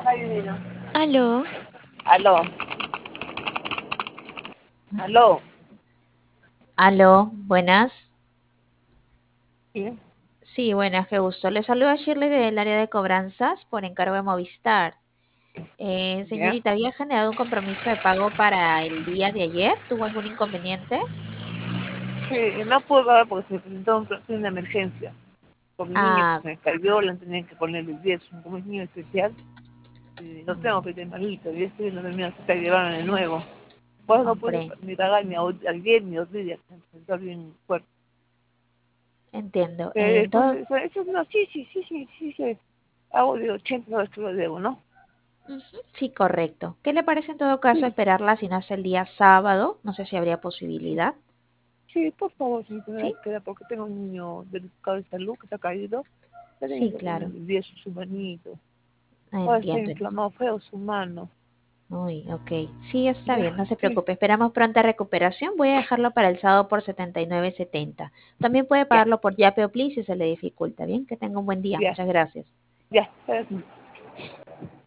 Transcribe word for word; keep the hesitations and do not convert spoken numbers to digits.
Aló, Aló, aló. aló, buenas. Sí, Sí, buenas, qué gusto. Le saluda Shirley del área de cobranzas por encargo de Movistar. Eh, ya. señorita, ¿había generado un compromiso de pago para el día de ayer? ¿Tuvo algún inconveniente? Sí, no puedo pagar porque se presentó un- una emergencia. Con mi niña que Ah, se me cayó, le tenían que ponerle el yeso. Como es niño especial, y no tengo mm, que tener malito. Y estoy no termina de llevaron de nuevo. Pues no pude comprendo, ni pagar ni au- ayer ni otro día, que se presentó bien fuerte. entiendo. Pero Eh, en después, todo, eso, eso no, sí, sí, sí, sí, sí, sí. Hago de ochenta dólares que lo debo, ¿no? Ujú, sí, correcto. ¿Qué le parece en todo caso Sí, esperarla si no es el día sábado? No sé si habría posibilidad. sí, por favor, si me da Sí, espera, porque tengo un niño delicado de salud que se ha caído. Le tengo sí, que claro. ponerle el yeso a su manito. Ah, Ahora está entiendo. inflamado feo su mano. Uy, ok. Sí, está Ya, bien, no se sí, preocupe. Esperamos pronta recuperación. Voy a dejarlo para el sábado por setenta y nueve setenta. También puede ya, pagarlo por Yape o Pli si se le dificulta. Bien, que tenga un buen día. ya, Muchas gracias. ya.